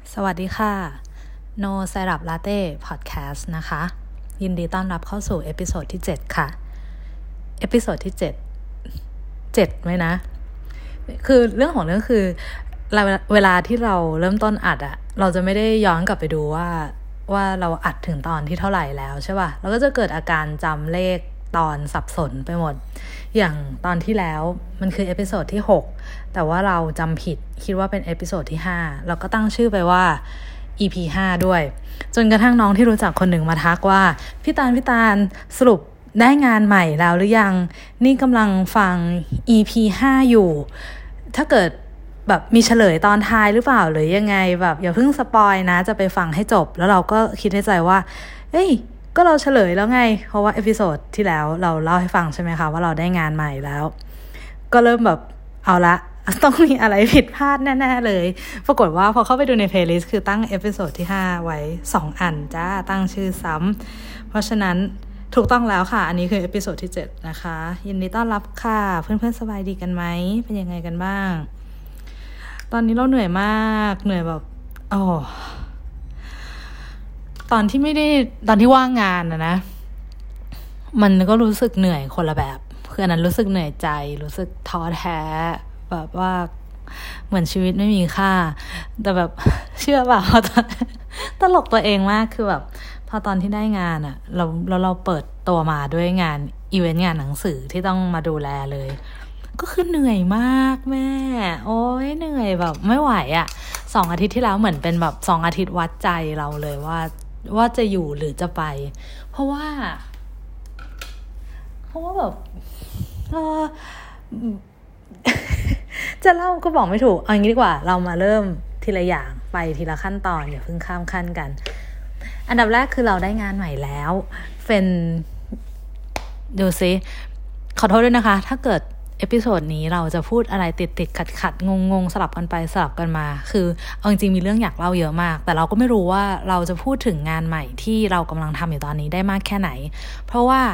สวัสดีค่ะ No Syrup Latte Podcast นะคะยินดีต้อนรับเข้าสู่เอพิโซดที่7ค่ะเอพิโซดที่7ไหมนะคือเรื่องของเรื่องคือเวลาที่เราเริ่มต้นอัดอะเราจะไม่ได้ย้อนกลับไปดูว่าเราอัดถึงตอนที่เท่าไหร่แล้วใช่ป่ะเราก็จะเกิดอาการจำเลขตอนสับสนไปหมดอย่างตอนที่แล้วมันคือเอพิโซดที่6แต่ว่าเราจำผิดคิดว่าเป็นเอพิโซดที่5เราก็ตั้งชื่อไปว่า EP 5ด้วยจนกระทั่งน้องที่รู้จักคนหนึ่งมาทักว่าพี่ตาลสรุปได้งานใหม่แล้วหรือยังนี่กำลังฟัง EP 5อยู่ถ้าเกิดแบบมีเฉลยตอนท้ายหรือเปล่าหรือยังไงแบบอย่าเพิ่งสปอยนะจะไปฟังให้จบแล้วเราก็คิดในใจว่าเอ้ยก็เราเฉลยแล้วไงเพราะว่าเอพิโซดที่แล้วเราเล่าให้ฟังใช่ไหมคะว่าเราได้งานใหม่แล้วก็เริ่มแบบเอาละต้องมีอะไรผิดพลาดแน่ๆเลยปรากฏว่าพอเข้าไปดูในเพลย์ลิสต์คือตั้งเอพิโซดที่5ไว้2อันจ้าตั้งชื่อซ้ำเพราะฉะนั้นถูกต้องแล้วค่ะอันนี้คือเอพิโซดที่7นะคะยินดีต้อนรับค่ะเพื่อนๆสบายดีกันไหมเป็นยังไงกันบ้างตอนนี้เราเหนื่อยมากเหนื่อยแบบตอนที่ว่างงานนะมันก็รู้สึกเหนื่อยคนละแบบคืออันนั้นรู้สึกเหนื่อยใจรู้สึกท้อแท้แบบว่าเหมือนชีวิตไม่มีค่าแต่แบบเชื่อเปล่าตลกตัวเองมากคือแบบพอตอนที่ได้งานอ่ะเราเปิดตัวมาด้วยงานอีเวนต์งานหนังสือที่ต้องมาดูแลเลยก็คือเหนื่อยมากแม่โอ๊ยเหนื่อยแบบไม่ไหวอ่ะ2 อาทิตย์ที่แล้วเหมือนเป็นแบบ2 อาทิตย์วัดใจเราเลยว่าจะอยู่หรือจะไปเพราะว่าแบบจะเล่าก็บอกไม่ถูกเอาอย่างนี้ดีกว่าเรามาเริ่มทีละอย่างไปทีละขั้นตอนอย่าเพิ่งข้ามขั้นกันอันดับแรกคือเราได้งานใหม่แล้วดูซิขอโทษด้วยนะคะถ้าเกิดเอพิโซดนี้เราจะพูดอะไรติดขัดงงสลับกันไปสลับกันมาคือเอาจริงๆมีเรื่องอยากเล่าเยอะมากแต่เราก็ไม่รู้ว่าเราจะพูดถึงงานใหม่ที่เรากำลังทำอยู่ตอนนี้ได้มากแค่ไหนเพราะว่า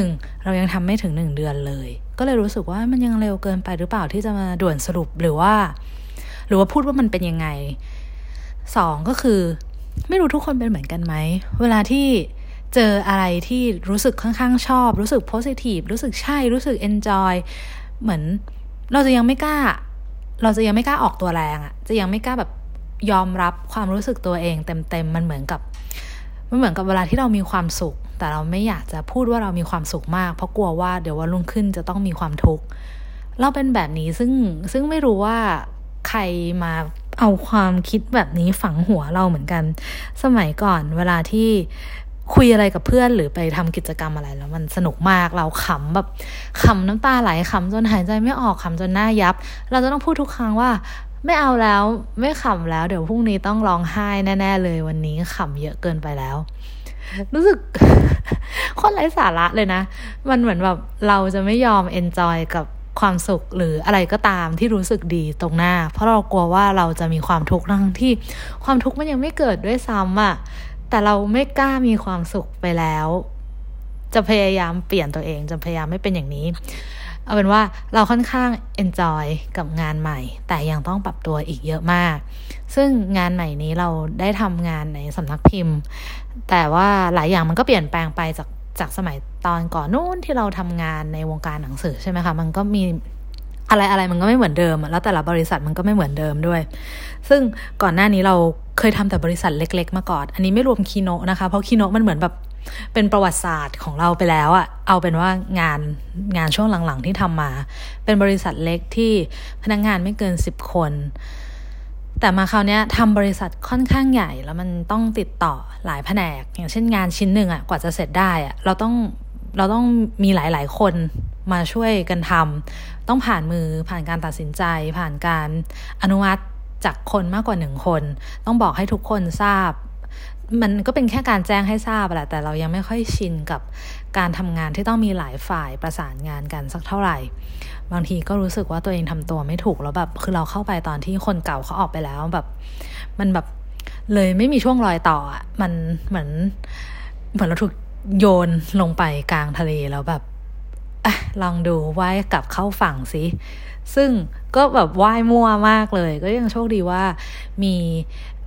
1เรายังทำไม่ถึง1 เดือนเลยก็เลยรู้สึกว่ามันยังเร็วเกินไปหรือเปล่าที่จะมาด่วนสรุปหรือว่าพูดว่ามันเป็นยังไง2ก็คือไม่รู้ทุกคนเป็นเหมือนกันไหมเวลาที่เจออะไรที่รู้สึกค่อนข้างชอบรู้สึกโพสิทีฟรู้สึกใช่รู้สึกเอนจอยเหมือนเราจะยังไม่กล้าออกตัวแรงอ่ะจะยังไม่กล้าแบบยอมรับความรู้สึกตัวเองเต็มมันเหมือนกับเวลาที่เรามีความสุขแต่เราไม่อยากจะพูดว่าเรามีความสุขมากเพราะกลัวว่าเดี๋ยววันรุ่งขึ้นจะต้องมีความทุกข์เราเป็นแบบนี้ซึ่งไม่รู้ว่าใครมาเอาความคิดแบบนี้ฝังหัวเราเหมือนกันสมัยก่อนเวลาที่คุยอะไรกับเพื่อนหรือไปทำกิจกรรมอะไรแล้วมันสนุกมากเราขำน้ำตาไหลขำจนหายใจไม่ออกขำจนหน้ายับเราจะต้องพูดทุกครั้งว่าไม่เอาแล้วไม่ขำแล้วเดี๋ยวพรุ่งนี้ต้องร้องไห้แน่ๆเลยวันนี้ขำเยอะเกินไปแล้วรู้สึก โคตรไร้สาระเลยนะมันเหมือนแบบเราจะไม่ยอมเอนจอยกับความสุขหรืออะไรก็ตามที่รู้สึกดีตรงหน้าเพราะเรากลัวว่าเราจะมีความทุกข์ทั้งที่ความทุกข์มันยังไม่เกิดด้วยซ้ำอ่ะแต่เราไม่กล้ามีความสุขไปแล้วจะพยายามเปลี่ยนตัวเองจะพยายามไม่เป็นอย่างนี้เอาเป็นว่าเราค่อนข้าง enjoy กับงานใหม่แต่ยังต้องปรับตัวอีกเยอะมากซึ่งงานใหม่นี้เราได้ทำงานในสำนักพิมพ์แต่ว่าหลายอย่างมันก็เปลี่ยนแปลงไปจากสมัยตอนก่อนนู้นที่เราทำงานในวงการหนังสือใช่ไหมคะมันก็มีอะไรมันก็ไม่เหมือนเดิมแล้วแต่ละบริษัทมันก็ไม่เหมือนเดิมด้วยซึ่งก่อนหน้านี้เราเคยทำแต่บริษัทเล็กๆมาก่อนอันนี้ไม่รวมคีโนะนะคะเพราะคีโนะมันเหมือนแบบเป็นประวัติศาสตร์ของเราไปแล้วอะเอาเป็นว่างานช่วงหลังๆที่ทำมาเป็นบริษัทเล็กที่พนักงานไม่เกิน10 คนแต่มาคราวนี้ทำบริษัทค่อนข้างใหญ่แล้วมันต้องติดต่อหลายแผนกอย่างเช่นงานชิ้นหนึ่งอะกว่าจะเสร็จได้อะเราต้องมีหลายๆคนมาช่วยกันทำต้องผ่านการตัดสินใจผ่านการอนุมัติจากคนมากกว่า1 คนต้องบอกให้ทุกคนทราบมันก็เป็นแค่การแจ้งให้ทราบแหละแต่เรายังไม่ค่อยชินกับการทำงานที่ต้องมีหลายฝ่ายประสานงานกันสักเท่าไหร่บางทีก็รู้สึกว่าตัวเองทำตัวไม่ถูกแล้วแบบคือเราเข้าไปตอนที่คนเก่าเขาออกไปแล้วแบบมันแบบเลยไม่มีช่วงรอยต่ออ่ะมันเหมือนเราถูกโยนลงไปกลางทะเลแล้วแบบลองดูว่ายกลับเข้าฝั่งสิซึ่งก็แบบว่ายมั่วมากเลยก็ยังโชคดีว่ามี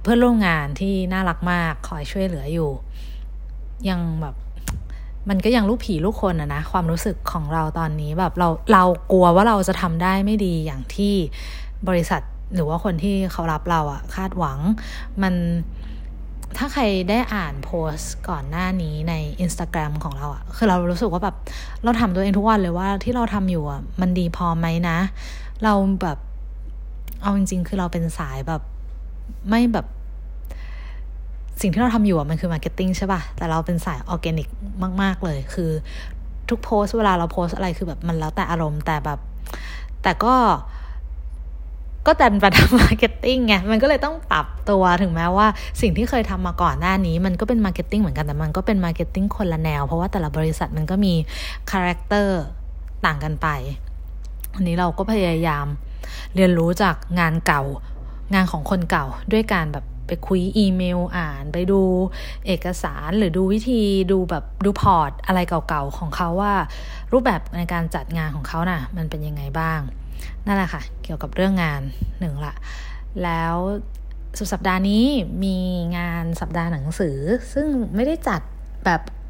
เพื่อนร่วมงานที่น่ารักมากคอยช่วยเหลืออยู่ยังแบบมันก็ยังลูกผีลูกคนนะความรู้สึกของเราตอนนี้แบบเรากลัวว่าเราจะทำได้ไม่ดีอย่างที่บริษัทหรือว่าคนที่เขารับเราคาดหวังมันถ้าใครได้อ่านโพสต์ก่อนหน้านี้ใน Instagram ของเราคือเรารู้สึกว่าแบบเราทำตัวเองทุกวันเลยว่าที่เราทำอยู่มันดีพอไหมนะเราแบบเอาจริงๆคือเราเป็นสายแบบไม่แบบสิ่งที่เราทำอยู่มันคือมาร์เก็ตติ้งใช่ป่ะแต่เราเป็นสายออร์แกนิกมากๆเลยคือทุกโพสต์เวลาเราโพสต์อะไรคือแบบมันแล้วแต่อารมณ์แต่แบบแต่ก็ดันไปทำมาร์เก็ตติ้งไงมันก็เลยต้องปรับตัวถึงแม้ว่าสิ่งที่เคยทำมาก่อนหน้านี้มันก็เป็นมาร์เก็ตติ้งเหมือนกันแต่มันก็เป็นมาร์เก็ตติ้งคนละแนวเพราะว่าแต่ละบริษัทมันก็มีคาแรคเตอร์ต่างกันไปอันนี้เราก็พยายามเรียนรู้จากงานเก่างานของคนเก่าด้วยการแบบไปคุยอีเมลอ่านไปดูเอกสารหรือดูวิธีดูพอร์ตอะไรเก่าๆของเขาว่ารูปแบบในการจัดงานของเขาน่ะมันเป็นยังไงบ้างนั่นแหละค่ะเกี่ยวกับเรื่องงานหนึ่งละแล้วสุดสัปดาห์นี้มีงานสัปดาห์หนังสือซึ่งไม่ได้จัดแบบ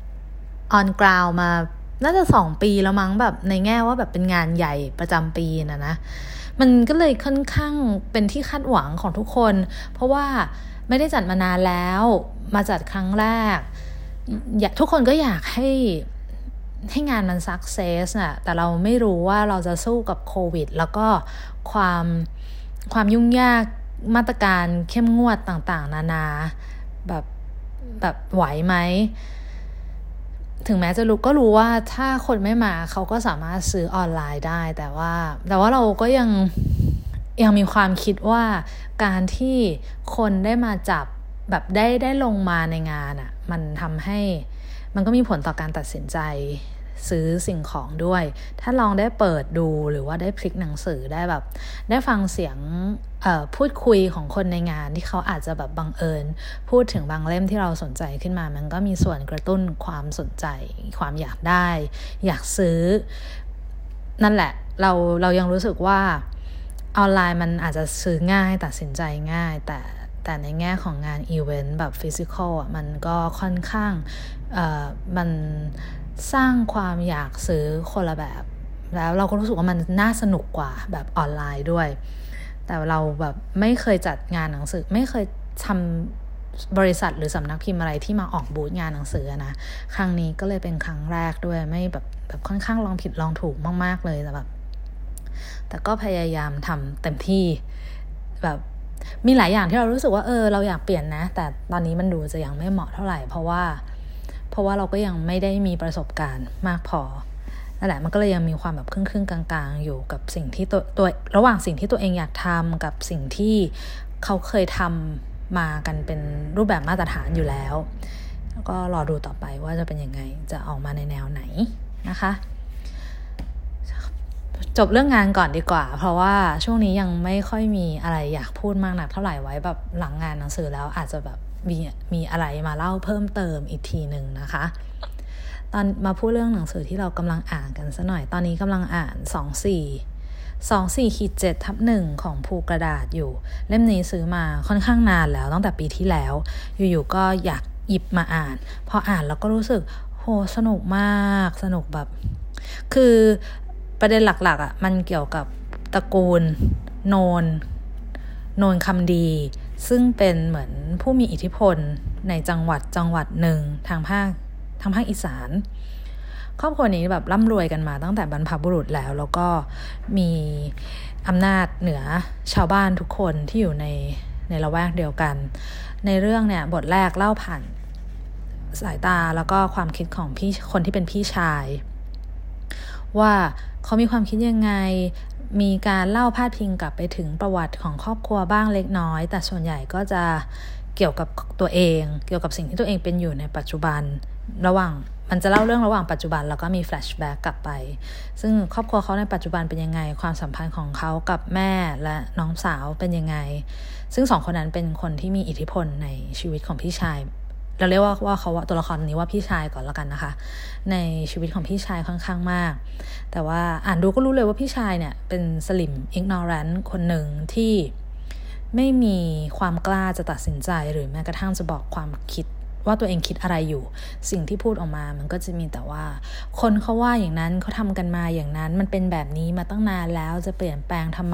on ground มาน่าจะ2 ปีแล้วมั้งแบบในแง่ว่าแบบเป็นงานใหญ่ประจำปีนะมันก็เลยค่อนข้างเป็นที่คาดหวังของทุกคนเพราะว่าไม่ได้จัดมานานแล้วมาจัดครั้งแรกทุกคนก็อยากให้งานมันซักเซสน่ะแต่เราไม่รู้ว่าเราจะสู้กับโควิดแล้วก็ความยุ่งยากมาตรการเข้มงวดต่างๆนานาแบบไหวไหมถึงแม้จะรู้ว่าถ้าคนไม่มาเขาก็สามารถซื้อออนไลน์ได้แต่ว่าเราก็ยังมีความคิดว่าการที่คนได้มาจับแบบได้ลงมาในงานมันทำให้มันก็มีผลต่อการตัดสินใจซื้อสิ่งของด้วยถ้าลองได้เปิดดูหรือว่าได้พลิกหนังสือได้ฟังเสียงพูดคุยของคนในงานที่เขาอาจจะแบบบังเอิญพูดถึงบางเล่มที่เราสนใจขึ้นมามันก็มีส่วนกระตุ้นความสนใจความอยากได้อยากซื้อนั่นแหละเรายังรู้สึกว่าออนไลน์มันอาจจะซื้อง่ายตัดสินใจง่ายแต่ในแง่ของงานอีเวนต์แบบฟิสิกอลมันก็ค่อนข้างมันสร้างความอยากซื้อคนละแบบแล้วเราก็รู้สึกว่ามันน่าสนุกกว่าแบบออนไลน์ด้วยแต่เราแบบไม่เคยจัดงานหนังสือไม่เคยทำบริษัทหรือสำนักพิมพ์อะไรที่มาออกบูธงานหนังสือนะครั้งนี้ก็เลยเป็นครั้งแรกด้วยไม่แบบค่อนข้างลองผิดลองถูกมากๆเลยแต่ก็พยายามทำเต็มที่แบบมีหลายอย่างที่เรารู้สึกว่าเราอยากเปลี่ยนนะแต่ตอนนี้มันดูจะยังไม่เหมาะเท่าไหร่เพราะว่าเราก็ยังไม่ได้มีประสบการณ์มากพอนั่นแหละมันก็เลยยังมีความแบบครึ่งกลางๆอยู่กับสิ่งที่ตัวระหว่างสิ่งที่ตัวเองอยากทำกับสิ่งที่เขาเคยทำมากันเป็นรูปแบบมาตรฐานอยู่แล้วก็รอดูต่อไปว่าจะเป็นยังไงจะออกมาในแนวไหนนะคะจบเรื่องงานก่อนดีกว่าเพราะว่าช่วงนี้ยังไม่ค่อยมีอะไรอยากพูดมากนักเท่าไหร่ไว้แบบหลังงานหนังสือแล้วอาจจะแบบมีอะไรมาเล่าเพิ่มเติมอีกทีนึงนะคะตอนมาพูดเรื่องหนังสือที่เรากำลังอ่านกันซะหน่อยตอนนี้กำลังอ่าน24/7/1ของภูกระดาษอยู่เล่มนี้ซื้อมาค่อนข้างนานแล้วตั้งแต่ปีที่แล้วอยู่ๆก็อยากหยิบมาอ่านพออ่านแล้วก็รู้สึกโหสนุกมากสนุกแบบคือประเด็นหลักๆมันเกี่ยวกับตระกูลโนนคำดีซึ่งเป็นเหมือนผู้มีอิทธิพลในจังหวัดหนึ่งทางภาคอีสานครอบครัวนี้แบบร่ำรวยกันมาตั้งแต่บรรพบุรุษแล้วก็มีอำนาจเหนือชาวบ้านทุกคนที่อยู่ในละแวกเดียวกันในเรื่องเนี่ยบทแรกเล่าผ่านสายตาแล้วก็ความคิดของคนที่เป็นพี่ชายว่าเขามีความคิดยังไงมีการเล่าพาดพิงกลับไปถึงประวัติของครอบครัวบ้างเล็กน้อยแต่ส่วนใหญ่ก็จะเกี่ยวกับตัวเองเกี่ยวกับสิ่งที่ตัวเองเป็นอยู่ในปัจจุบันมันจะเล่าเรื่องระหว่างปัจจุบันแล้วก็มีแฟลชแบ็กกลับไปซึ่งครอบครัวเขาในปัจจุบันเป็นยังไงความสัมพันธ์ของเขากับแม่และน้องสาวเป็นยังไงซึ่ง2คนนั้นเป็นคนที่มีอิทธิพลในชีวิตของพี่ชายเราเรียกว่าเขาตัวละครนี้ว่าพี่ชายก่อนแล้วกันนะคะในชีวิตของพี่ชายค่อนข้างมากแต่ว่าอ่านดูก็รู้เลยว่าพี่ชายเนี่ยเป็นสลิมอิกนอแรนต์คนหนึ่งที่ไม่มีความกล้าจะตัดสินใจหรือแม้กระทั่งจะบอกความคิดว่าตัวเองคิดอะไรอยู่สิ่งที่พูดออกมามันก็จะมีแต่ว่าคนเขาว่าอย่างนั้นเขาทำกันมาอย่างนั้นมันเป็นแบบนี้มาตั้งนานแล้วจะเปลี่ยนแปลงทำไม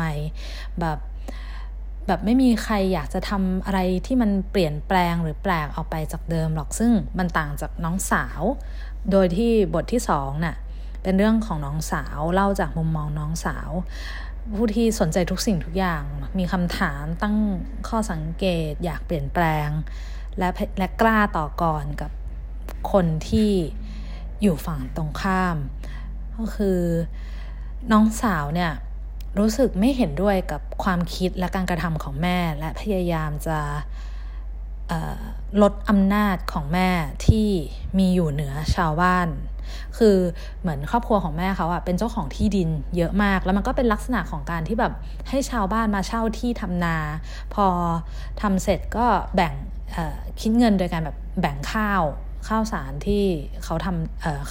แบบไม่มีใครอยากจะทำอะไรที่มันเปลี่ยนแปลงหรือแปลกออกไปจากเดิมหรอกซึ่งมันต่างจากน้องสาวโดยที่บทที่2น่ะเป็นเรื่องของน้องสาวเล่าจากมุมมองน้องสาวผู้ที่สนใจทุกสิ่งทุกอย่างมีคำถามตั้งข้อสังเกตอยากเปลี่ยนแปลงและกล้าต่อกรกับคนที่อยู่ฝั่งตรงข้ามก็คือน้องสาวเนี่ยรู้สึกไม่เห็นด้วยกับความคิดและการกระทำของแม่และพยายามจะลดอำนาจของแม่ที่มีอยู่เหนือชาวบ้านคือเหมือนครอบครัวของแม่เขาเป็นเจ้าของที่ดินเยอะมากแล้วมันก็เป็นลักษณะของการที่แบบให้ชาวบ้านมาเช่าที่ทำนาพอทำเสร็จก็แบ่งคิดเงินโดยการแบบแบ่งข้าวสารที่เขาทำ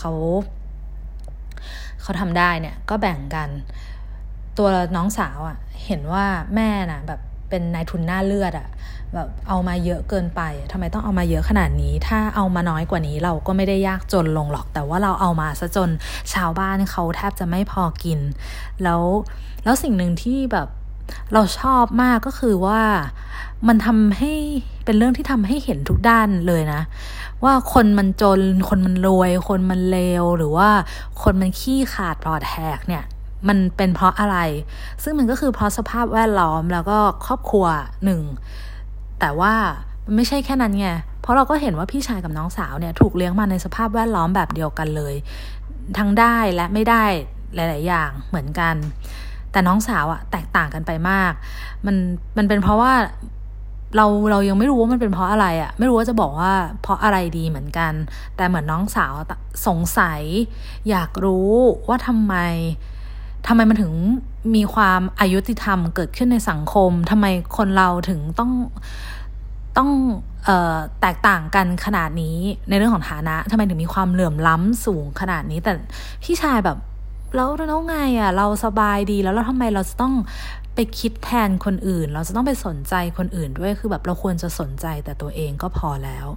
เขาทำได้เนี่ยก็แบ่งกันตัวน้องสาวเห็นว่าแม่น่ะแบบเป็นนายทุนหน้าเลือดแบบเอามาเยอะเกินไปทำไมต้องเอามาเยอะขนาดนี้ถ้าเอามาน้อยกว่านี้เราก็ไม่ได้ยากจนลงหรอกแต่ว่าเราเอามาซะจนชาวบ้านเขาแทบจะไม่พอกินแล้วสิ่งหนึ่งที่แบบเราชอบมากก็คือว่ามันทำให้เป็นเรื่องที่ทำให้เห็นทุกด้านเลยนะว่าคนมันจนคนมันรวยคนมันเลวหรือว่าคนมันขี้ขาดปลอดแหกเนี่ยมันเป็นเพราะอะไรซึ่งมันก็คือเพราะสภาพแวดล้อมแล้วก็ครอบครัวหนึ่งแต่ว่ามันไม่ใช่แค่นั้นไงเพราะเราก็เห็นว่าพี่ชายกับน้องสาวเนี่ยถูกเลี้ยงมาในสภาพแวดล้อมแบบเดียวกันเลยทั้งได้และไม่ได้หลายๆอย่างเหมือนกันแต่น้องสาวแตกต่างกันไปมากมันเป็นเพราะว่าเรายังไม่รู้ว่ามันเป็นเพราะอะไรไม่รู้ว่าจะบอกว่าเพราะอะไรดีเหมือนกันแต่เหมือนน้องสาวสงสัยอยากรู้ว่าทำไมมันถึงมีความอายุติธรรมเกิดขึ้นในสังคมทำไมคนเราถึงต้องแตกต่างกันขนาดนี้ในเรื่องของฐานะทำไมถึงมีความเหลื่อมล้ำสูงขนาดนี้แต่พี่ชายแบบแล้วไงเราสบายดีแล้วทำไมเราจะต้องไปคิดแทนคนอื่นเราจะต้องไปสนใจคนอื่นด้วยคือแบบเราควรจะสนใจแต่ตัวเองก็พอแล้ว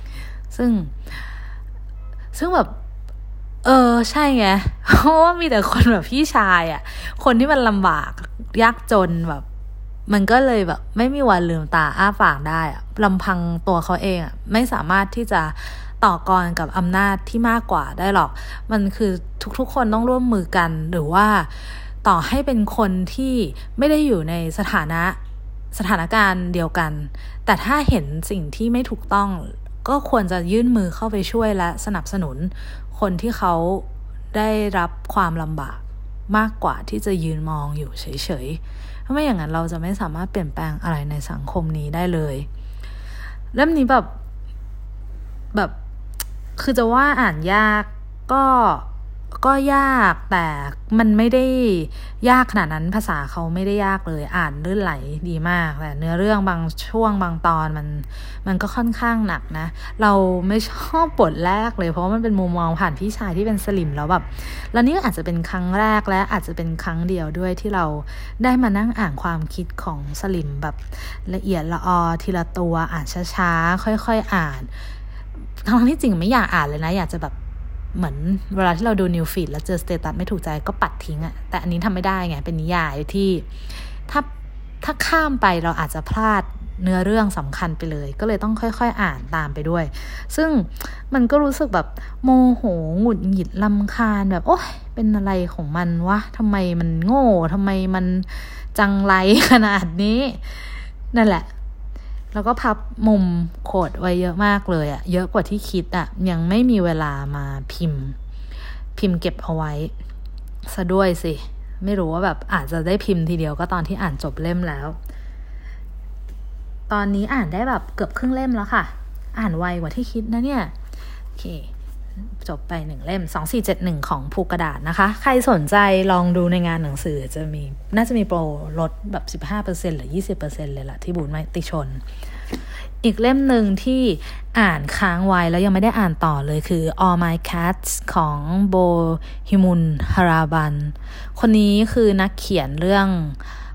ซึ่งแบบใช่ไงเพราะว่ามีแต่คนแบบพี่ชายคนที่มันลำบากยากจนแบบมันก็เลยแบบไม่มีวันลืมตาอ้าปากได้ลำพังตัวเขาเองไม่สามารถที่จะต่อกรกับอำนาจที่มากกว่าได้หรอกมันคือทุกคนต้องร่วมมือกันหรือว่าต่อให้เป็นคนที่ไม่ได้อยู่ในสถานการณ์เดียวกันแต่ถ้าเห็นสิ่งที่ไม่ถูกต้องก็ควรจะยื่นมือเข้าไปช่วยและสนับสนุนคนที่เขาได้รับความลำบากมากกว่าที่จะยืนมองอยู่เฉยๆถ้าไม่อย่างนั้นเราจะไม่สามารถเปลี่ยนแปลงอะไรในสังคมนี้ได้เลยเล่มนี้แบบคือจะว่าอ่านยากก็ยากแต่มันไม่ได้ยากขนาดนั้นภาษาเขาไม่ได้ยากเลยอ่านลื่นไหลดีมากแต่เนื้อเรื่องบางช่วงบางตอนมันก็ค่อนข้างหนักนะเราไม่ชอบบทแรกเลยเพราะมันเป็นมุมมองผ่านพี่ชายที่เป็นสลิมแล้วนี่อาจจะเป็นครั้งแรกและอาจจะเป็นครั้งเดียวด้วยที่เราได้มานั่งอ่านความคิดของสลิมแบบละเอียดละออทีละตัวอ่านช้าๆค่อยๆอ่านทั้งที่จริงไม่อยากอ่านเลยนะอยากจะแบบเหมือนเวลาที่เราดูนิวฟีดแล้วเจอสเตตัสไม่ถูกใจก็ปัดทิ้งแต่อันนี้ทำไม่ได้ไงเป็นนิยายที่ถ้าข้ามไปเราอาจจะพลาดเนื้อเรื่องสำคัญไปเลยก็เลยต้องค่อยๆอ่านตามไปด้วยซึ่งมันก็รู้สึกแบบโมโหหงุดหงิดรำคาญแบบโอ๊ยเป็นอะไรของมันวะทำไมมันโง่ทำไมมันจังไรขนาดนี้นั่นแหละแล้วก็พับมุมโคดไว้เยอะมากเลยเยอะกว่าที่คิดยังไม่มีเวลามาพิมพ์เก็บเอาไว้ซะด้วยสิไม่รู้ว่าแบบอาจจะได้พิมพ์ทีเดียวก็ตอนที่อ่านจบเล่มแล้วตอนนี้อ่านได้แบบเกือบครึ่งเล่มแล้วค่ะอ่านไวกว่าที่คิดนะเนี่ยโอเคจบไป1เล่ม2471ของภูกระดาษนะคะใครสนใจลองดูในงานหนังสือน่าจะมีโปรลดแบบ 15% หรือ 20% เลยล่ะที่บูธมติชนอีกเล่มหนึ่งที่อ่านค้างไว้แล้วยังไม่ได้อ่านต่อเลยคือ All My Cats ของโบฮิมุนฮาราบันคนนี้คือนักเขียนเรื่อง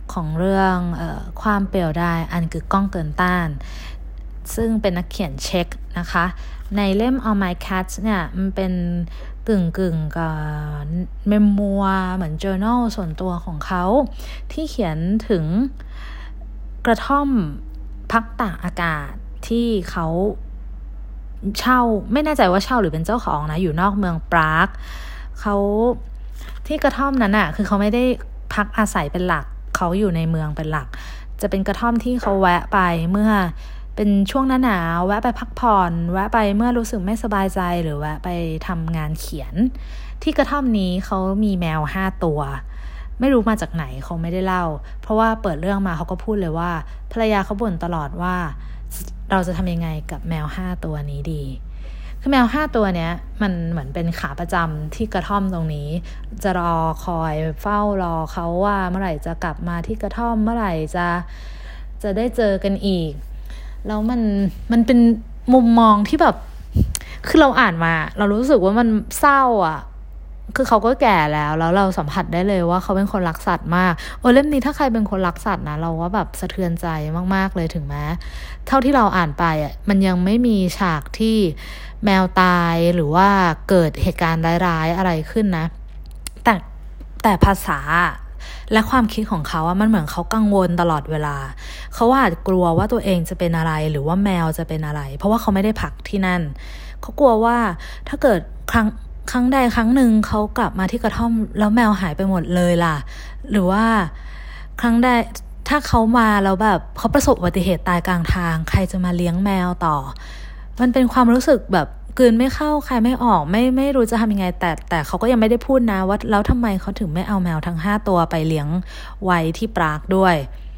ของเรื่องความเปลี่ยวได้อันกึกก้องเกินต้านซึ่งเป็นนักเขียนเช็กนะคะในเล่ม All My Cats เนี่ยมันเป็นกึ่งกับเมมมัวเหมือน journal ส่วนตัวของเขาที่เขียนถึงกระท่อมพักตากอากาศที่เขาเช่าไม่แน่ใจว่าเช่าหรือเป็นเจ้าของนะอยู่นอกเมืองปรากเขาที่กระท่อมนั้นคือเขาไม่ได้พักอาศัยเป็นหลักเขาอยู่ในเมืองเป็นหลักจะเป็นกระท่อมที่เขาแวะไปเมื่อเป็นช่วงหน้าหนาวแวะไปพักผ่อนแวะไปเมื่อรู้สึกไม่สบายใจหรือแวะไปทำงานเขียนที่กระท่อมนี้เขามีแมว5 ตัวไม่รู้มาจากไหนเขาไม่ได้เล่าเพราะว่าเปิดเรื่องมาเขาก็พูดเลยว่าภรรยาเขาบ่นตลอดว่าเราจะทำยังไงกับแมว5 ตัวนี้ดีคือแมว5 ตัวเนี้ยมันเหมือนเป็นขาประจำที่กระท่อมตรงนี้จะรอคอยเฝ้ารอเขาว่าเมื่อไหร่จะกลับมาที่กระท่อมเมื่อไหร่จะได้เจอกันอีกแล้วมันเป็นมุมมองที่แบบคือเราอ่านมาเรารู้สึกว่ามันเศร้าคือเขาก็แก่แล้วเราสัมผัสได้เลยว่าเขาเป็นคนรักสัตว์มากเล่มนี้ถ้าใครเป็นคนรักสัตว์นะเราว่าแบบสะเทือนใจมากๆเลยถึงแม้เท่าที่เราอ่านไปมันยังไม่มีฉากที่แมวตายหรือว่าเกิดเหตุการณ์ร้ายๆอะไรขึ้นนะแต่ภาษาและความคิดของเขามันเหมือนเขากังวลตลอดเวลาเขาอาจกลัวว่าตัวเองจะเป็นอะไรหรือว่าแมวจะเป็นอะไรเพราะว่าเขาไม่ได้พักที่นั่นเขากลัวว่าถ้าเกิดครั้งใดครั้งหนึ่งเขากลับมาที่กระท่อมแล้วแมวหายไปหมดเลยล่ะหรือว่าครั้งใดถ้าเขามาแล้วแบบเขาประสบอุบัติเหตุตายกลางทางใครจะมาเลี้ยงแมวต่อมันเป็นความรู้สึกแบบกลืนไม่เข้าใครไม่ออกไม่รู้จะทำยังไงแต่เขาก็ยังไม่ได้พูดนะว่าแล้วทำไมเขาถึงไม่เอาแมวทั้ง5 ตัวไปเลี้ยงไว้ที่ปรากด้วย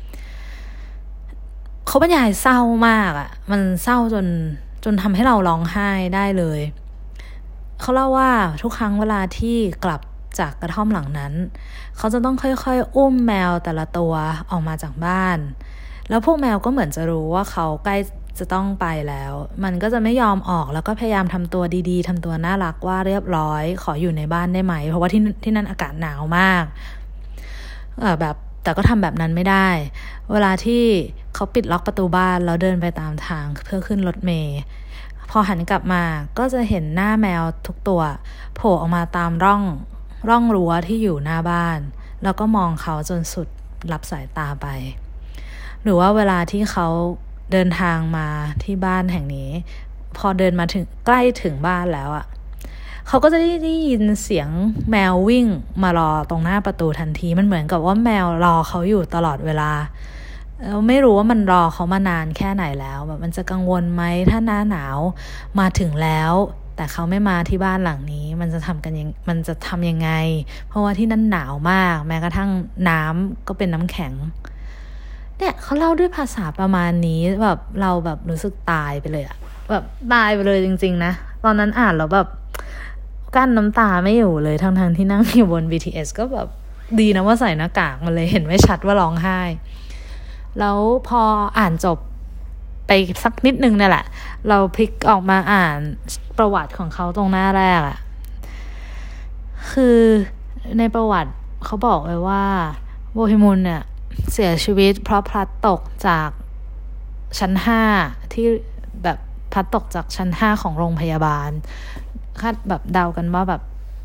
เขาบรรยายเศร้ามากมันเศร้าจนทำให้เราร้องไห้ได้เลยเขาเล่าว่าทุกครั้งเวลาที่กลับจากกระท่อมหลังนั้นเขาจะต้องค่อยๆอุ้มแมวแต่ละตัวออกมาจากบ้านแล้วพวกแมวก็เหมือนจะรู้ว่าเขาใกล้จะต้องไปแล้วมันก็จะไม่ยอมออกแล้วก็พยายามทำตัวดีๆทำตัวน่ารักว่าเรียบร้อยขออยู่ในบ้านได้ไหมเพราะว่าที่นั่นอากาศหนาวมากแบบแต่ก็ทำแบบนั้นไม่ได้เวลาที่เขาปิดล็อกประตูบ้านแล้วเดินไปตามทางเพื่อขึ้นรถเมล์พอหันกลับมาก็จะเห็นหน้าแมวทุกตัวโผล่ออกมาตามร่องรั้วที่อยู่หน้าบ้านแล้วก็มองเขาจนสุดรับสายตาไปหรือว่าเวลาที่เขาเดินทางมาที่บ้านแห่งนี้พอเดินมาถึงใกล้ถึงบ้านแล้วเขาก็จะได้ยินเสียงแมววิ่งมารอตรงหน้าประตูทันทีมันเหมือนกับว่าแมวรอเขาอยู่ตลอดเวลาไม่รู้ว่ามันรอเขามานานแค่ไหนแล้วแบบมันจะกังวลไหมถ้าหน้าหนาวมาถึงแล้วแต่เขาไม่มาที่บ้านหลังนี้มันจะทำยังไงเพราะว่าที่นั่นหนาวมากแม้กระทั่งน้ำก็เป็นน้ำแข็งเนี่ยเขาเล่าด้วยภาษาประมาณนี้แบบเราแบบรู้สึกตายไปเลยแบบตายไปเลยจริงๆนะตอนนั้นอ่านแล้วแบบกั้นน้ำตาไม่อยู่เลยทั้งที่นั่งอยู่บน BTS ก็แบบดีนะว่าใส่หน้ากากมันเลยเห็นไม่ชัดว่าร้องไห้แล้วพออ่านจบไปสักนิดนึงเนี่ยแหละเราพลิกออกมาอ่านประวัติของเขาตรงหน้าแรกคือในประวัติเขาบอกไว้ว่าโบฮิมุนเนี่ยเสียชีวิตเพราะพลัดตกจากชั้น5ที่แบบพลัดตกจากชั้น5ของโรงพยาบาลคาดแบบเดากันว่าแบบ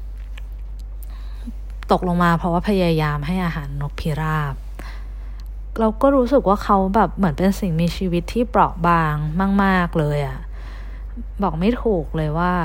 ตกลงมาเพราะว่าพยายามให้อาหารนกพิราบเราก็รู้สึกว่าเขาแบบเหมือนเป็นสิ่งมีชีวิตที่เปราะบางมากๆเลยบอกไม่ถูกเลยว่า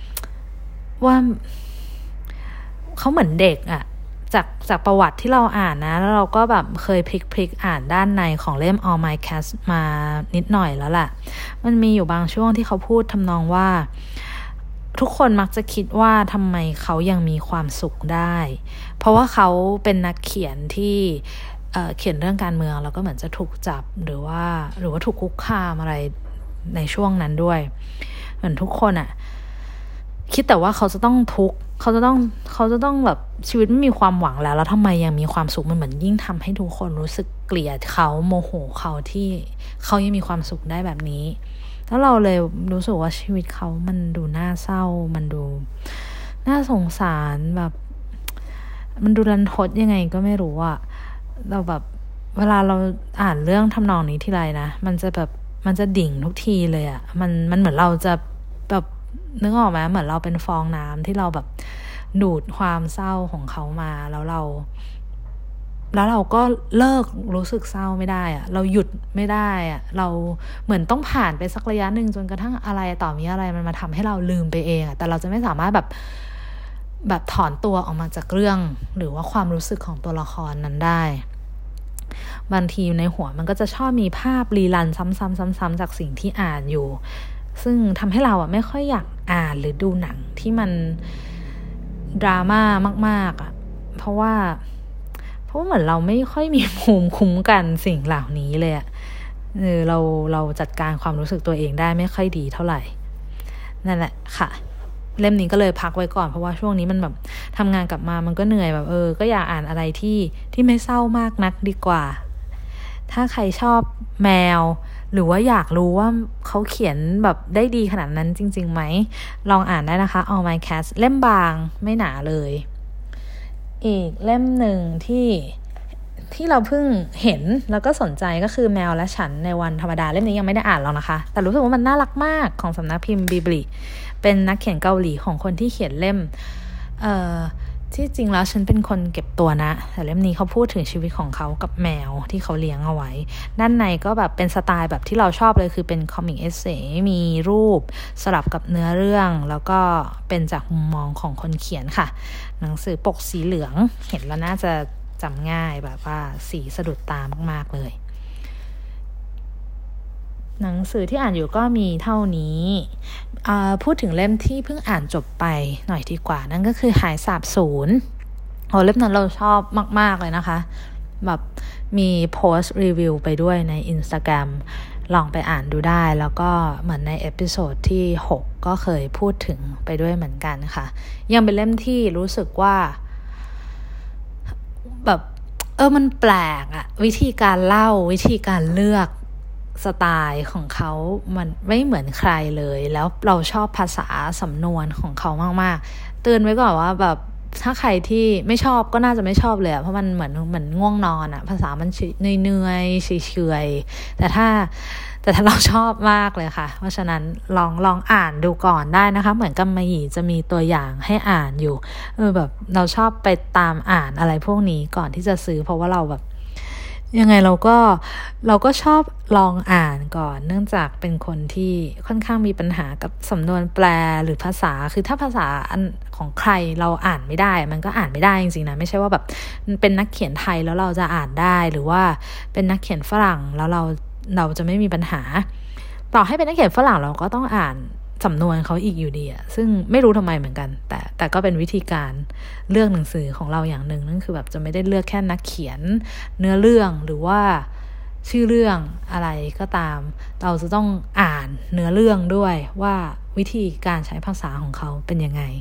เขาเหมือนเด็กจากประวัติที่เราอ่านนะแล้วเราก็แบบเคยพลิกอ่านด้านในของเล่ม All My Cats มานิดหน่อยแล้วแหละมันมีอยู่บางช่วงที่เขาพูดทำนองว่าทุกคนมักจะคิดว่าทำไมเขายังมีความสุขได้เพราะว่าเขาเป็นนักเขียนที่เขียนเรื่องการเมืองแล้วก็เหมือนจะถูกจับหรือว่าถูกคุกคามอะไรในช่วงนั้นด้วยเหมือนทุกคนคิดแต่ว่าเขาจะต้องทุกข์เขาจะต้องแบบชีวิตไม่มีความหวังแล้วทำไมยังมีความสุขมันเหมือนยิ่งทำให้ทุกคนรู้สึกเกลียดเขาโมโหเขาที่เขายังมีความสุขได้แบบนี้แล้วเราเลยรู้สึกว่าชีวิตเขามันดูน่าเศร้ามันดูน่าสงสารแบบมันดูรันทดยังไงก็ไม่รู้เราแบบเวลาเราอ่านเรื่องทำนองนี้ทีไรนะมันจะดิ่งทุกทีเลยอ่ะมันเหมือนเราจะแบบนึกออกไหมเหมือนเราเป็นฟองน้ำที่เราแบบดูดความเศร้าของเขามาแล้วเราก็เลิกรู้สึกเศร้าไม่ได้อะเราหยุดไม่ได้อะเราเหมือนต้องผ่านไปสักระยะหนึ่งจนกระทั่งอะไรต่อมีอะไรมันมาทำให้เราลืมไปเองอะแต่เราจะไม่สามารถแบบถอนตัวออกมาจากเรื่องหรือว่าความรู้สึกของตัวละครนั้นได้บางทีในหัวมันก็จะชอบมีภาพรีรันซ้ำๆๆๆจากสิ่งที่อ่านอยู่ซึ่งทำให้เราอะไม่ค่อยอยากอ่านหรือดูหนังที่มันดราม่ามากๆอะเพราะว่าเหมือนเราไม่ค่อยมีภูมิคุ้มกันสิ่งเหล่านี้เลยอะเราจัดการความรู้สึกตัวเองได้ไม่ค่อยดีเท่าไหร่นั่นแหละค่ะเล่มนี้ก็เลยพักไว้ก่อนเพราะว่าช่วงนี้มันแบบทำงานกลับมามันก็เหนื่อยแบบก็อยากอ่านอะไรที่ไม่เศร้ามากนักดีกว่าถ้าใครชอบแมวหรือว่าอยากรู้ว่าเขาเขียนแบบได้ดีขนาดนั้นจริงๆไหมลองอ่านได้นะคะ All My Cats เล่มบางไม่หนาเลยอีกเล่มหนึ่งที่เราเพิ่งเห็นแล้วก็สนใจก็คือแมวและฉันในวันธรรมดาเล่มนี้ยังไม่ได้อ่านหรอกนะคะแต่รู้สึกว่ามันน่ารักมากของสำนักพิมพ์บิบลิเป็นนักเขียนเกาหลีของคนที่เขียนเล่มที่จริงแล้วฉันเป็นคนเก็บตัวนะแต่เล่มนี้เขาพูดถึงชีวิตของเขากับแมวที่เขาเลี้ยงเอาไว้ด้านในก็แบบเป็นสไตล์แบบที่เราชอบเลยคือเป็นคอมิกเอเซมีรูปสลับกับเนื้อเรื่องแล้วก็เป็นจากมุมมองของคนเขียนค่ะหนังสือปกสีเหลืองเห็นแล้วน่าจะจำง่ายแบบว่าสีสะดุดตามากๆเลยหนังสือที่อ่านอยู่ก็มีเท่านี้พูดถึงเล่มที่เพิ่งอ่านจบไปหน่อยดีกว่านั่นก็คือหายสาบสูญเล่มนั้นเราชอบมากๆเลยนะคะแบบมีโพสต์รีวิวไปด้วยใน Instagram ลองไปอ่านดูได้แล้วก็เหมือนในเอพิโซดที่6ก็เคยพูดถึงไปด้วยเหมือนกันค่ะยังเป็นเล่มที่รู้สึกว่าแบบมันแปลกอะวิธีการเล่าวิธีการเลือกสไตล์ของเขามันไม่เหมือนใครเลยแล้วเราชอบภาษาสำนวนของเขามากๆเตือนไว้ก่อนว่าแบบถ้าใครที่ไม่ชอบก็น่าจะไม่ชอบเลยเพราะมันเหมือนง่วงนอนอะภาษามันเหนื่อยๆเฉยๆแต่ถ้าเราชอบมากเลยค่ะเพราะฉะนั้นลองอ่านดูก่อนได้นะคะเหมือนกำมะหยี่จะมีตัวอย่างให้อ่านอยู่แบบเราชอบไปตามอ่านอะไรพวกนี้ก่อนที่จะซื้อเพราะว่าเราแบบยังไงเราก็ชอบลองอ่านก่อนเนื่องจากเป็นคนที่ค่อนข้างมีปัญหากับสำนวนแปลหรือภาษาคือถ้าภาษาอันของใครเราอ่านไม่ได้มันก็อ่านไม่ได้จริงๆนะไม่ใช่ว่าแบบเป็นนักเขียนไทยแล้วเราจะอ่านได้หรือว่าเป็นนักเขียนฝรั่งแล้วเราจะไม่มีปัญหาต่อให้เป็นนักเขียนฝรั่งเราก็ต้องอ่านสำนวนเขาอีกอยู่ดีอะซึ่งไม่รู้ทำไมเหมือนกันแต่ก็เป็นวิธีการเลือกหนังสือของเราอย่างหนึ่งนั่นคือแบบจะไม่ได้เลือกแค่นักเขียนเนื้อเรื่องหรือว่าชื่อเรื่องอะไรก็ตามเราจะต้องอ่านเนื้อเรื่องด้วยว่าวิธีการใช้ภาษาของเขาเป็นยังไง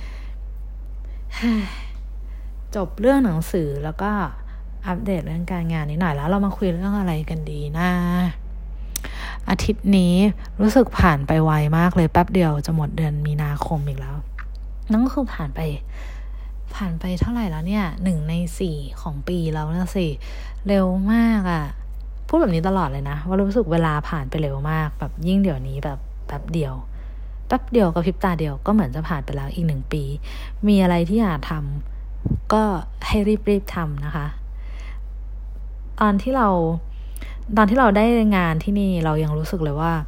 จบเรื่องหนังสือแล้วก็อัปเดตเรื่องการงานนิดหน่อยแล้วเรามาคุยเรื่องอะไรกันดีนะอาทิตย์นี้รู้สึกผ่านไปไวมากเลยแป๊บเดียวจะหมดเดือนมีนาคมอีกแล้วนั่นก็คือผ่านไปเท่าไหร่แล้วเนี่ย1 ใน 4ของปีแล้วนะสิเร็วมากอ่ะพูดแบบนี้ตลอดเลยนะว่ารู้สึกเวลาผ่านไปเร็วมากแบบยิ่งเดี๋ยวนี้แบบแป๊บเดียวกับพริบตาเดียวก็เหมือนจะผ่านไปแล้วอีก1 ปีมีอะไรที่อยากทำก็ให้รีบทำนะคะตอนที่เราได้งานที่นี่เรายังรู้สึกเลยว่า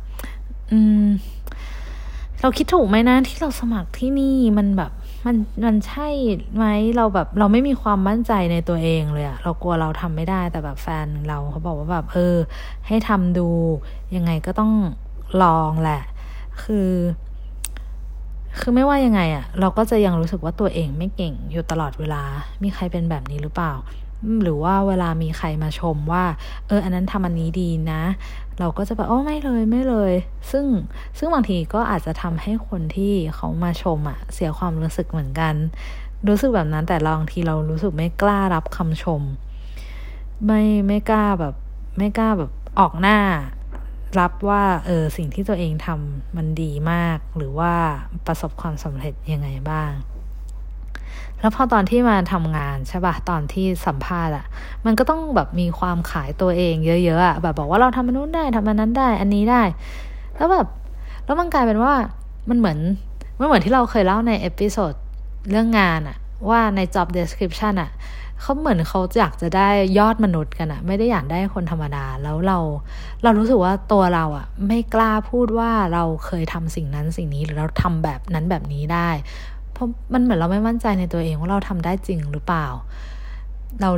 เราคิดถูกไหมนะที่เราสมัครที่นี่มันแบบมันใช่ไหมเราไม่มีความมั่นใจในตัวเองเลยอะเรากลัวเราทำไม่ได้แต่แบบแฟนเราเขาบอกว่าแบบให้ทำดูยังไงก็ต้องลองแหละคือไม่ว่ายังไงอะเราก็จะยังรู้สึกว่าตัวเองไม่เก่งอยู่ตลอดเวลามีใครเป็นแบบนี้หรือเปล่าหรือว่าเวลามีใครมาชมว่าอันนั้นทำอันนี้ดีนะเราก็จะแบบไม่เลยซึ่งบางทีก็อาจจะทำให้คนที่เขามาชมเสียความรู้สึกเหมือนกันรู้สึกแบบนั้นแต่บางทีเรารู้สึกไม่กล้ารับคำชมไม่กล้าแบบออกหน้ารับว่าสิ่งที่ตัวเองทำมันดีมากหรือว่าประสบความสำเร็จยังไงบ้างแล้วพอตอนที่มาทำงานใช่ป่ะตอนที่สัมภาษณ์อ่ะมันก็ต้องแบบมีความขายตัวเองเยอะๆอ่ะแบบบอกว่าเราทำอันนู้นได้ทำอันนั้นได้อันนี้ได้แล้วแบบแล้วมันกลายเป็นว่ามันเหมือนที่เราเคยเล่าในเอพิโซดเรื่องงานอ่ะว่าใน job description อ่ะเขาเหมือนเขาอยากจะได้ยอดมนุษย์กันอะไม่ได้อยากได้คนธรรมดาแล้วเรารู้สึกว่าตัวเราอะไม่กล้าพูดว่าเราเคยทำสิ่งนั้นสิ่งนี้หรือเราทำแบบนั้นแบบนี้ได้เพราะมันเหมือนเราไม่มั่นใจในตัวเองว่าเราทำได้จริงหรือเปล่าเรา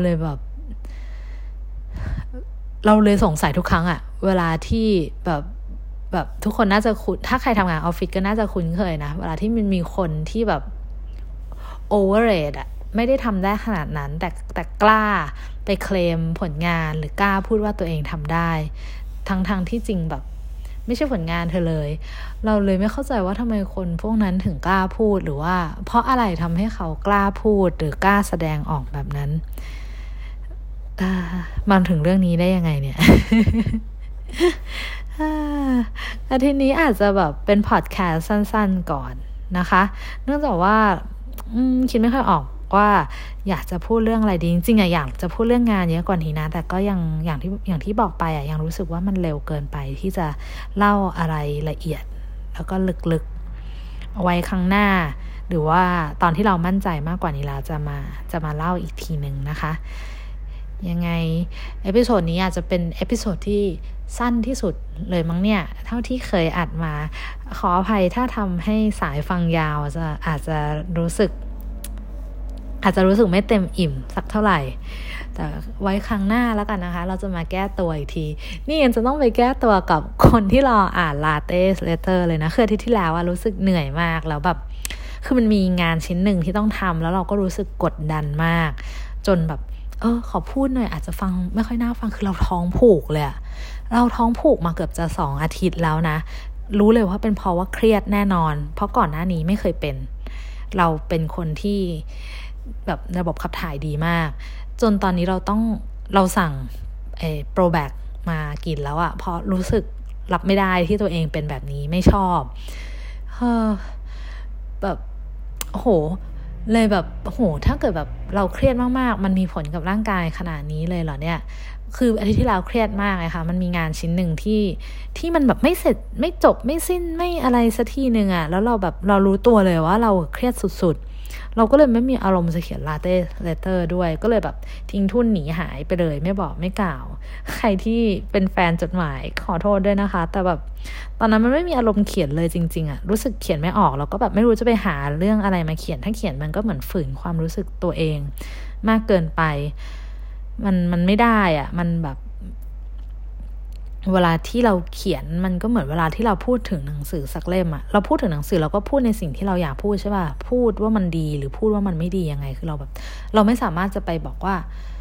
เลยสงสัยทุกครั้งอะเวลาที่แบบทุกคนน่าจะคุ้นถ้าใครทำงานออฟฟิศก็น่าจะคุ้นเคยนะเวลาที่มันมีคนที่แบบโอเวอร์เรทอะไม่ได้ทำได้ขนาดนั้นแต่กล้าไปเคลมผลงานหรือกล้าพูดว่าตัวเองทำได้ทั้งที่จริงแบบไม่ใช่ผลงานเธอเลยเราเลยไม่เข้าใจว่าทำไมคนพวกนั้นถึงกล้าพูดหรือว่าเพราะอะไรทำให้เขากล้าพูดหรือกล้าแสดงออกแบบนั้นมาถึงเรื่องนี้ได้ยังไงเนี่ย อาทิตย์นี้อาจจะแบบเป็นพอดแคสต์สั้นๆก่อนนะคะเนื่องจากว่าคิดไม่ค่อยออกว่าอยากจะพูดเรื่องอะไรดีจริงๆอยากจะพูดเรื่องงานเยอะกว่านี้นะแต่ก็อย่างที่บอกไปยังรู้สึกว่ามันเร็วเกินไปที่จะเล่าอะไรละเอียดแล้วก็ลึกๆเอาไว้ครั้งหน้าหรือว่าตอนที่เรามั่นใจมากกว่านี้แล้วจะมาเล่าอีกทีนึงนะคะยังไงเอพิโซดนี้อาจจะเป็นเอพิโซดที่สั้นที่สุดเลยมั้งเนี่ยเท่าที่เคยอัดมาขออภัยถ้าทำให้สายฟังยาวอาจจะรู้สึกไม่เต็มอิ่มสักเท่าไหร่แต่ไว้ครั้งหน้าแล้วกันนะคะเราจะมาแก้ตัวอีกทีนี่ยังจะต้องไปแก้ตัวกับคนที่รออ่านลาเต้เลเตอร์เลยนะคืออาทิตย์ที่แล้วรู้สึกเหนื่อยมากแล้วแบบคือมันมีงานชิ้นหนึ่งที่ต้องทำแล้วเราก็รู้สึกกดดันมากจนแบบขอพูดหน่อยอาจจะฟังไม่ค่อยน่าฟังคือเราท้องผูกเลยเราท้องผูกมาเกือบจะ2 อาทิตย์แล้วนะรู้เลยว่าเป็นเพราะว่าเครียดแน่นอนเพราะก่อนหน้านี้ไม่เคยเป็นเราเป็นคนที่แบบระบบขับถ่ายดีมากจนตอนนี้เราสั่งโปรแบคมากินแล้วอะเพราะรู้สึกรับไม่ได้ที่ตัวเองเป็นแบบนี้ไม่ชอบแบบโหเลยแบบโหถ้าเกิดแบบเราเครียดมากๆมันมีผลกับร่างกายขนาดนี้เลยเหรอเนี่ยคืออาทิตย์ที่แล้วเครียดมากเลยค่ะมันมีงานชิ้นหนึ่งที่มันแบบไม่เสร็จไม่จบไม่สิ้นไม่อะไรสักทีนึงอะแล้วเรารู้ตัวเลยว่าเราเครียดสุดๆเราก็เลยไม่มีอารมณ์จะเขียนลาเต้เลเตอร์ด้วยก็เลยแบบทิ้งทุ่นหนีหายไปเลยไม่บอกไม่กล่าวใครที่เป็นแฟนจดหมายขอโทษด้วยนะคะแต่แบบตอนนั้นมันไม่มีอารมณ์เขียนเลยจริงๆอะรู้สึกเขียนไม่ออกแล้วก็แบบไม่รู้จะไปหาเรื่องอะไรมาเขียนถ้าเขียนมันก็เหมือนฝืนความรู้สึกตัวเองมากเกินไปมันไม่ได้อะมันแบบเวลาที่เราเขียนมันก็เหมือนเวลาที่เราพูดถึงหนังสือสักเล่มอะเราพูดถึงหนังสือเราก็พูดในสิ่งที่เราอยากพูดใช่ป่ะพูดว่ามันดีหรือพูดว่ามันไม่ดียังไงคือเราไม่สามารถจะไปบอกว่า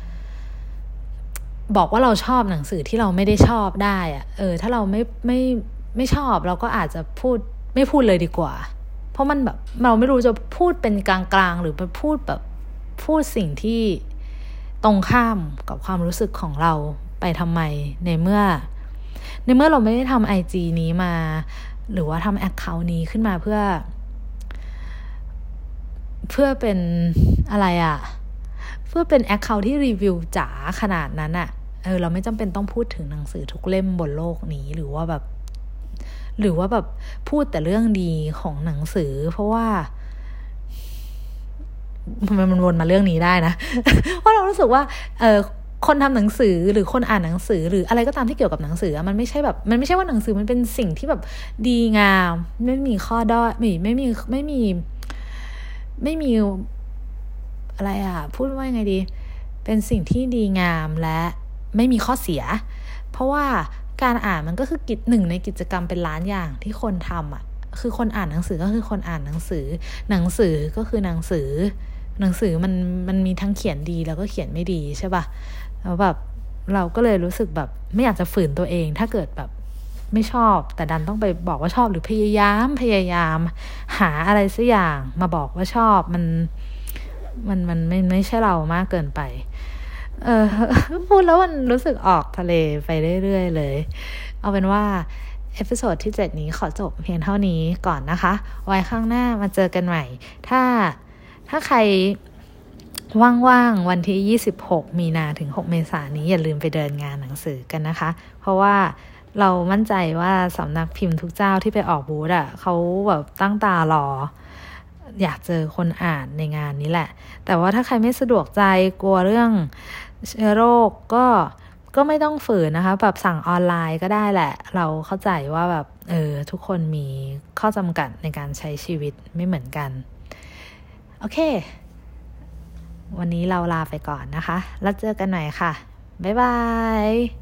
เราชอบหนังสือที่เราไม่ได้ชอบได้อะถ้าเราไม่ชอบเราก็อาจจะไม่พูดเลยดีกว่าเพราะมันแบบเราไม่รู้จะพูดเป็นกลางๆหรือไปพูดสิ่งที่ตรงข้ามกับความรู้สึกของเราไปทำไมในเมื่อเราไม่ได้ทำ IG นี้มาหรือว่าทำ account นี้ขึ้นมาเพื่อเป็นอะไรอะเพื่อเป็น account ที่รีวิวจ๋าขนาดนั้นอะเราไม่จำเป็นต้องพูดถึงหนังสือทุกเล่มบนโลกนี้หรือว่าแบบพูดแต่เรื่องดีของหนังสือเพราะว่ามันวนมาเรื่องนี้ได้นะ เพราะเรารู้สึกว่าคนทำหนังสือหรือคนอ่านหนังสือหรืออะไรก็ตามที่เกี่ยวกับหนังสือมันไม่ใช่ว่าหนังสือมันเป็นสิ่งที่แบบดีงามไม่มีข้อด้อยไม่มีอะไรพูดว่ายังไงดีเป็นสิ่งที่ดีงามและไม่มีข้อเสียเพราะว่าการอ่านมันก็คือหนึ่งในกิจกรรมเป็นล้านอย่างที่คนทำคือคนอ่านหนังสือก็คือคนอ่านหนังสือก็คือหนังสือมันมีทั้งเขียนดีแล้วก็เขียนไม่ดีใช่ป่ะแล้วแบบเราก็เลยรู้สึกแบบไม่อยากจะฝืนตัวเองถ้าเกิดแบบไม่ชอบแต่ดันต้องไปบอกว่าชอบหรือพยายามหาอะไรสักอย่างมาบอกว่าชอบมันไม่ใช่เรามากเกินไปพูดแล้วมันรู้สึกออกทะเลไปเรื่อยๆเลยเอาเป็นว่าเอพิโซดที่7นี้ขอจบเพียงเท่านี้ก่อนนะคะไว้ข้างหน้ามาเจอกันใหม่ถ้าถ้าใครว่างๆวันที่26มีนาถึง6เมษายนนี้อย่าลืมไปเดินงานหนังสือกันนะคะเพราะว่าเรามั่นใจว่าสำนักพิมพ์ทุกเจ้าที่ไปออกบูธเขาแบบตั้งตารออยากเจอคนอ่านในงานนี้แหละแต่ว่าถ้าใครไม่สะดวกใจกลัวเรื่องเชื้อโรคก็ไม่ต้องฝืนนะคะแบบสั่งออนไลน์ก็ได้แหละเราเข้าใจว่าแบบทุกคนมีข้อจำกัดในการใช้ชีวิตไม่เหมือนกันโอเควันนี้เราลาไปก่อนนะคะแล้วเจอกันใหม่ค่ะบ๊ายบาย